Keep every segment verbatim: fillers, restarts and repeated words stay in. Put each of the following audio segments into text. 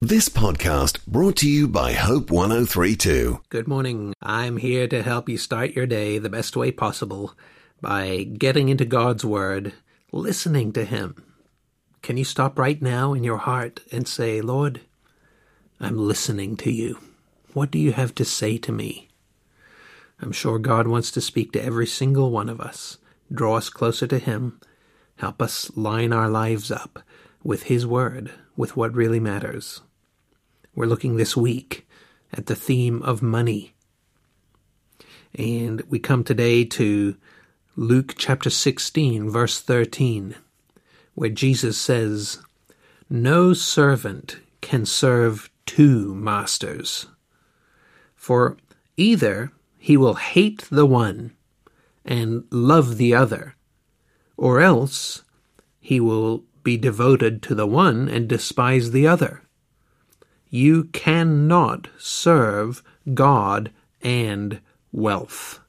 This podcast brought to you by Hope one oh three two. Good morning. I'm here to help you start your day the best way possible by getting into God's Word, listening to Him. Can you stop right now in your heart and say, Lord, I'm listening to you. What do you have to say to me? I'm sure God wants to speak to every single one of us, draw us closer to Him, help us line our lives up with His Word, with what really matters. We're looking this week at the theme of money. And we come today to Luke chapter sixteen, verse thirteen, where Jesus says, "No servant can serve two masters, for either he will hate the one and love the other, or else he will be devoted to the one and despise the other. You cannot serve God and wealth."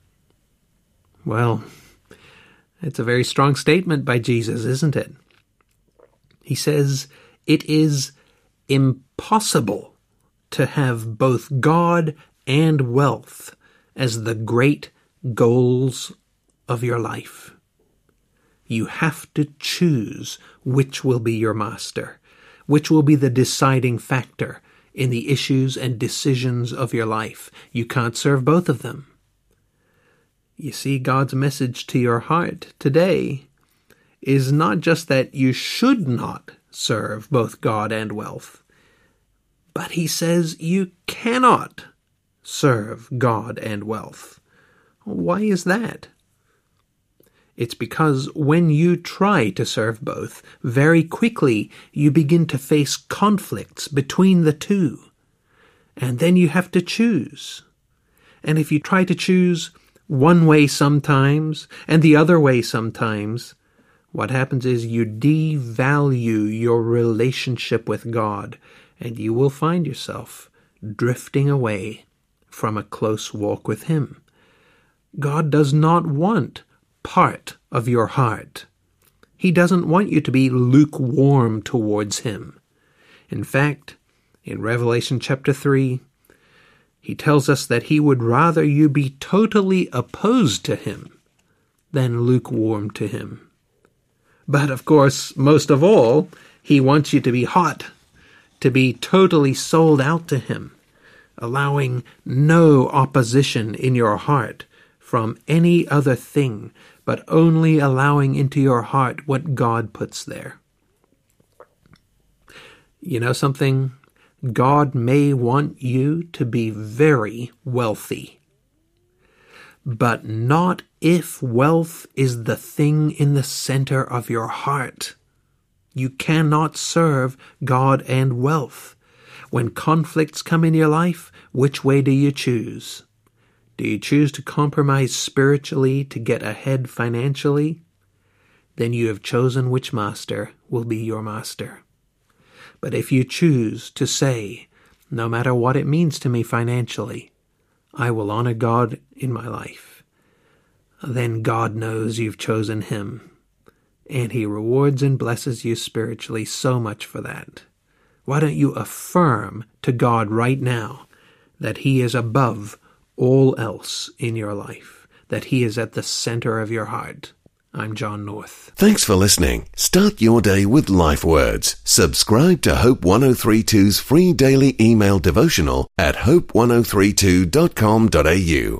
Well, it's a very strong statement by Jesus, isn't it? He says it is impossible to have both God and wealth as the great goals of your life. You have to choose which will be your master, which will be the deciding factor in the issues and decisions of your life. You can't serve both of them. You see, God's message to your heart today is not just that you should not serve both God and wealth, but He says you cannot serve God and wealth. Why is that? It's because when you try to serve both, very quickly you begin to face conflicts between the two. And then you have to choose. And if you try to choose one way sometimes and the other way sometimes, what happens is you devalue your relationship with God, and you will find yourself drifting away from a close walk with Him. God does not want part of your heart. He doesn't want you to be lukewarm towards Him. In fact, in Revelation chapter three, He tells us that He would rather you be totally opposed to Him than lukewarm to Him. But of course, most of all, He wants you to be hot, to be totally sold out to Him, allowing no opposition in your heart from any other thing, but only allowing into your heart what God puts there. You know something? God may want you to be very wealthy, but not if wealth is the thing in the center of your heart. You cannot serve God and wealth. When conflicts come in your life, which way do you choose? Do you choose to compromise spiritually to get ahead financially? Then you have chosen which master will be your master. But if you choose to say, no matter what it means to me financially, I will honor God in my life, then God knows you've chosen Him, and He rewards and blesses you spiritually so much for that. Why don't you affirm to God right now that He is above all else in your life, that He is at the center of your heart? I'm John North. Thanks for listening. Start your day with Life Words. Subscribe to Hope one oh three two's free daily email devotional at hope one oh three two dot com dot a u.